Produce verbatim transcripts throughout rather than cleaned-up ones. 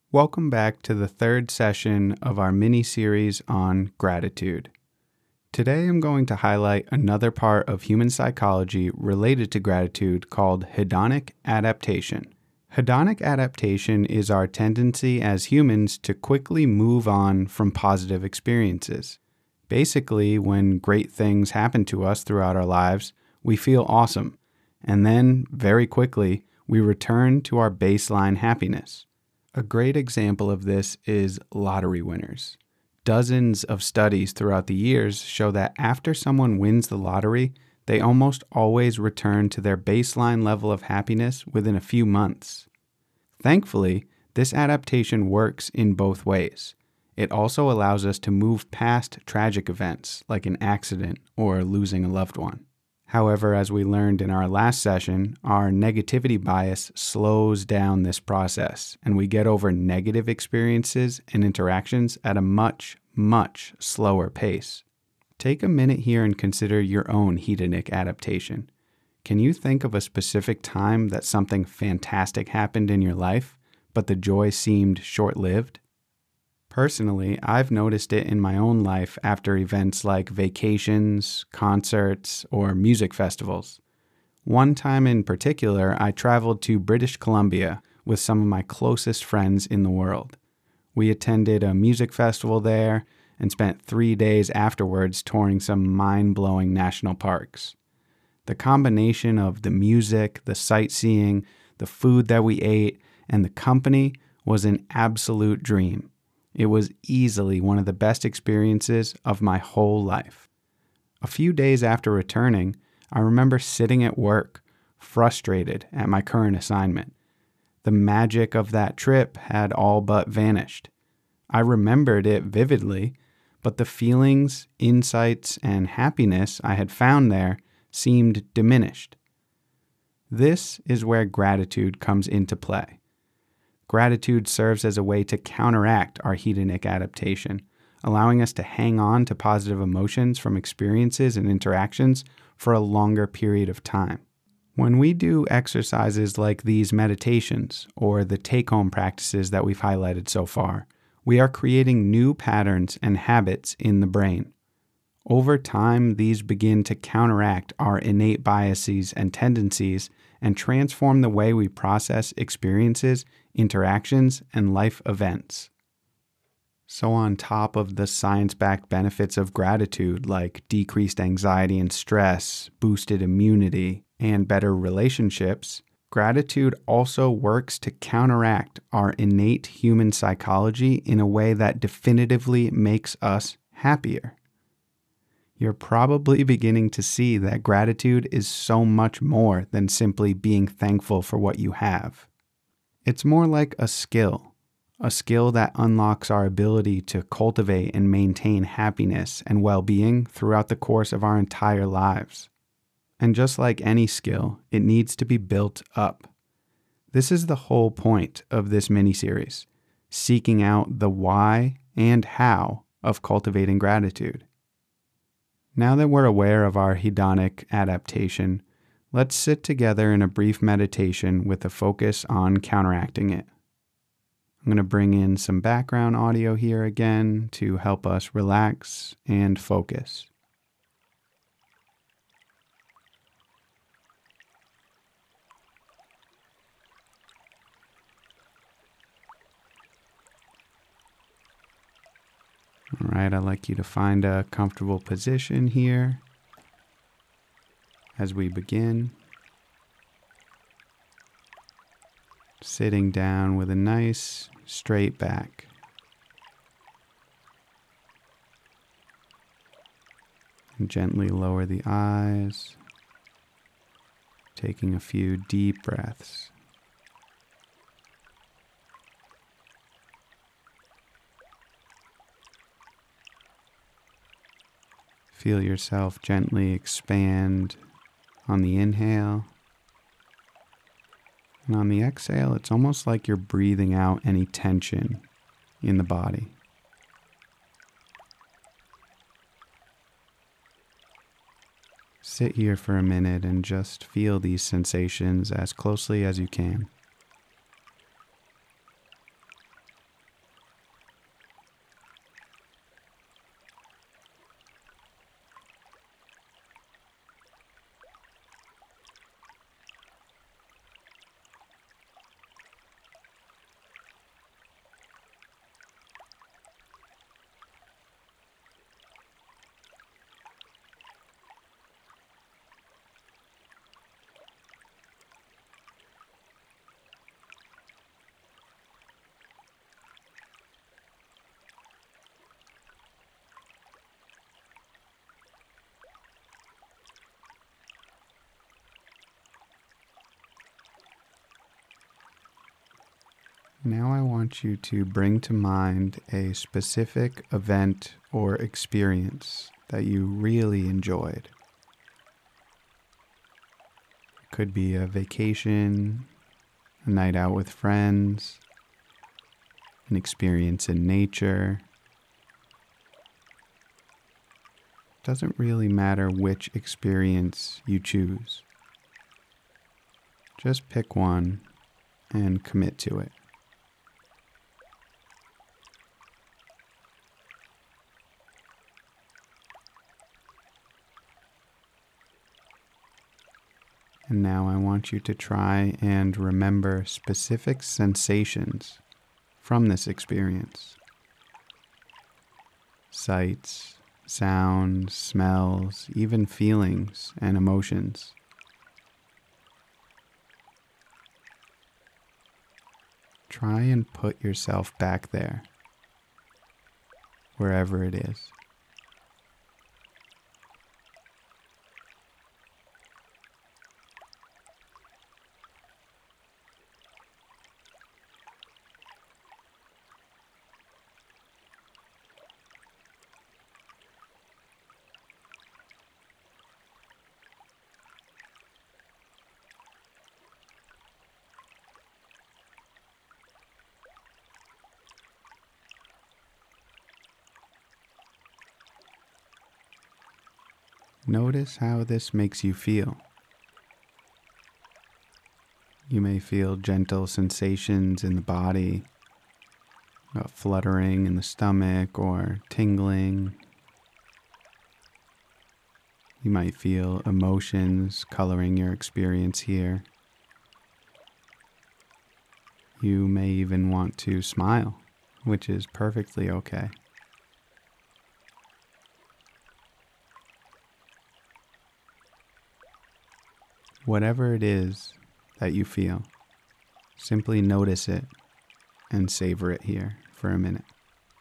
Welcome back to the third session of our mini-series on gratitude. Today I'm going to highlight another part of human psychology related to gratitude called hedonic adaptation. Hedonic adaptation is our tendency as humans to quickly move on from positive experiences. Basically, when great things happen to us throughout our lives, we feel awesome, and then, very quickly, we return to our baseline happiness. A great example of this is lottery winners. Dozens of studies throughout the years show that after someone wins the lottery, they almost always return to their baseline level of happiness within a few months. Thankfully, this adaptation works in both ways. It also allows us to move past tragic events like an accident or losing a loved one. However, as we learned in our last session, our negativity bias slows down this process, and we get over negative experiences and interactions at a much, much slower pace. Take a minute here and consider your own hedonic adaptation. Can you think of a specific time that something fantastic happened in your life, but the joy seemed short-lived? Personally, I've noticed it in my own life after events like vacations, concerts, or music festivals. One time in particular, I traveled to British Columbia with some of my closest friends in the world. We attended a music festival there and spent three days afterwards touring some mind-blowing national parks. The combination of the music, the sightseeing, the food that we ate, and the company was an absolute dream. It was easily one of the best experiences of my whole life. A few days after returning, I remember sitting at work, frustrated at my current assignment. The magic of that trip had all but vanished. I remembered it vividly, but the feelings, insights, and happiness I had found there seemed diminished. This is where gratitude comes into play. Gratitude serves as a way to counteract our hedonic adaptation, allowing us to hang on to positive emotions from experiences and interactions for a longer period of time. When we do exercises like these meditations or the take-home practices that we've highlighted so far, we are creating new patterns and habits in the brain. Over time, these begin to counteract our innate biases and tendencies and transform the way we process experiences, interactions, and life events. So on top of the science-backed benefits of gratitude like decreased anxiety and stress, boosted immunity, and better relationships, gratitude also works to counteract our innate human psychology in a way that definitively makes us happier. You're probably beginning to see that gratitude is so much more than simply being thankful for what you have. It's more like a skill, a skill that unlocks our ability to cultivate and maintain happiness and well-being throughout the course of our entire lives. And just like any skill, it needs to be built up. This is the whole point of this mini-series, seeking out the why and how of cultivating gratitude. Now that we're aware of our hedonic adaptation, let's sit together in a brief meditation with a focus on counteracting it. I'm going to bring in some background audio here again to help us relax and focus. All right, I'd like you to find a comfortable position here as we begin. Sitting down with a nice straight back. And gently lower the eyes, taking a few deep breaths. Feel yourself gently expand on the inhale. And on the exhale, it's almost like you're breathing out any tension in the body. Sit here for a minute and just feel these sensations as closely as you can. Now I want you to bring to mind a specific event or experience that you really enjoyed. It could be a vacation, a night out with friends, an experience in nature. It doesn't really matter which experience you choose. Just pick one and commit to it. And now I want you to try and remember specific sensations from this experience. Sights, sounds, smells, even feelings and emotions. Try and put yourself back there, wherever it is. Notice how this makes you feel. You may feel gentle sensations in the body, a fluttering in the stomach or tingling. You might feel emotions coloring your experience here. You may even want to smile, which is perfectly okay. Whatever it is that you feel, simply notice it and savor it here for a minute.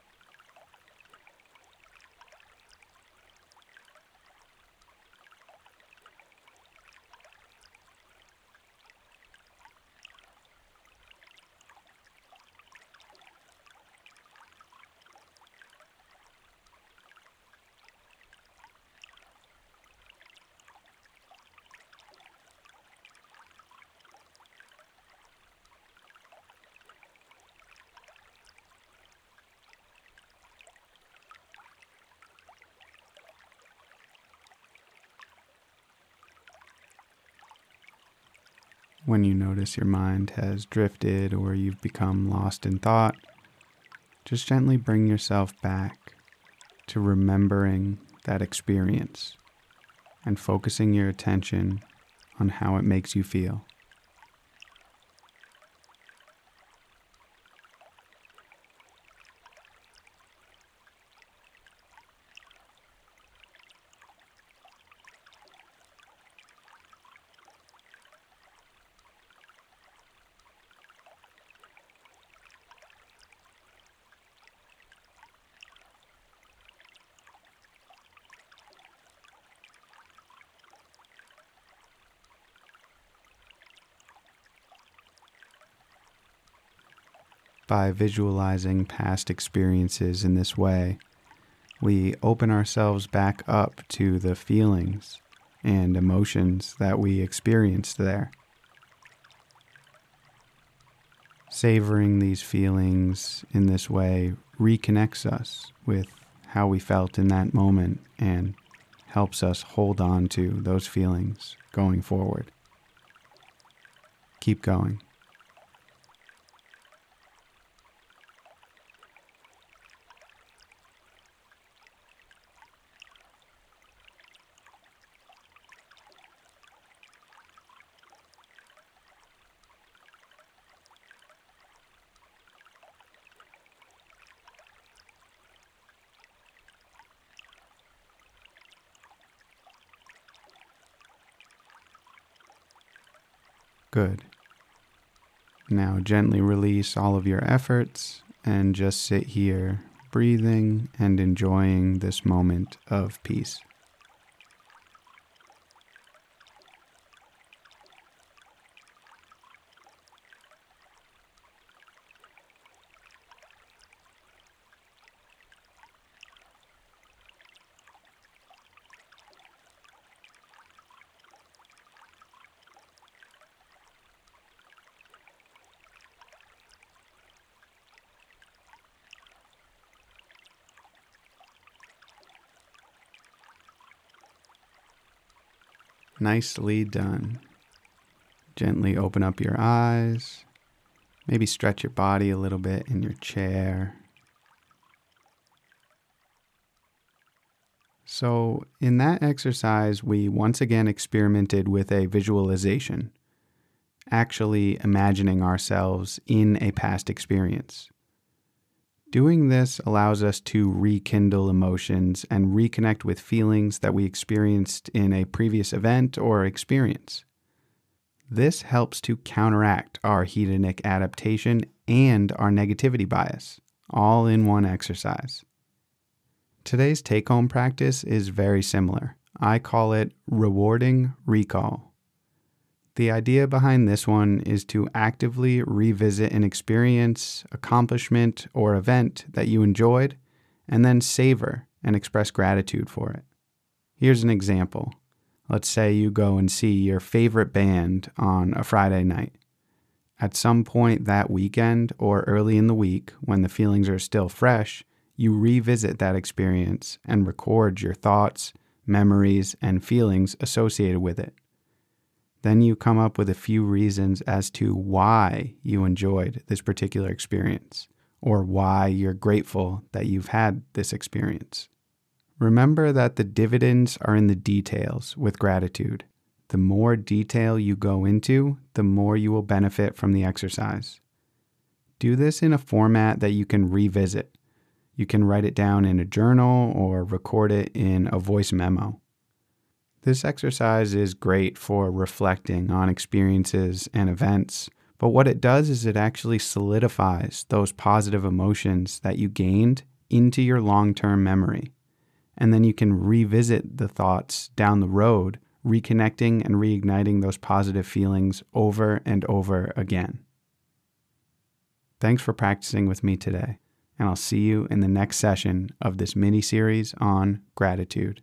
When you notice your mind has drifted or you've become lost in thought, just gently bring yourself back to remembering that experience and focusing your attention on how it makes you feel. By visualizing past experiences in this way, we open ourselves back up to the feelings and emotions that we experienced there. Savoring these feelings in this way reconnects us with how we felt in that moment and helps us hold on to those feelings going forward. Keep going. Good. Now gently release all of your efforts and just sit here, breathing and enjoying this moment of peace. Nicely done. Gently open up your eyes. Maybe stretch your body a little bit in your chair. So in that exercise, we once again experimented with a visualization, actually imagining ourselves in a past experience. Doing this allows us to rekindle emotions and reconnect with feelings that we experienced in a previous event or experience. This helps to counteract our hedonic adaptation and our negativity bias, all in one exercise. Today's take-home practice is very similar. I call it rewarding recall. The idea behind this one is to actively revisit an experience, accomplishment, or event that you enjoyed, and then savor and express gratitude for it. Here's an example. Let's say you go and see your favorite band on a Friday night. At some point that weekend or early in the week, when the feelings are still fresh, you revisit that experience and record your thoughts, memories, and feelings associated with it. Then you come up with a few reasons as to why you enjoyed this particular experience, or why you're grateful that you've had this experience. Remember that the dividends are in the details with gratitude. The more detail you go into, the more you will benefit from the exercise. Do this in a format that you can revisit. You can write it down in a journal or record it in a voice memo. This exercise is great for reflecting on experiences and events, but what it does is it actually solidifies those positive emotions that you gained into your long-term memory. And then you can revisit the thoughts down the road, reconnecting and reigniting those positive feelings over and over again. Thanks for practicing with me today, and I'll see you in the next session of this mini-series on gratitude.